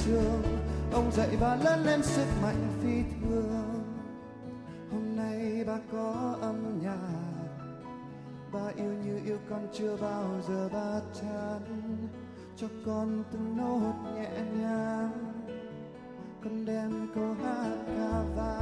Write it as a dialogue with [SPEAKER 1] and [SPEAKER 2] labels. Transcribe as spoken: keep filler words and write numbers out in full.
[SPEAKER 1] trường, ông dạy bà lớn lên sức mạnh phi thường. Hôm nay bà có âm nhạc, bà yêu như yêu con chưa bao giờ bà chán, cho con từng nốt nhẹ nhàng, con đem câu hát ca vang.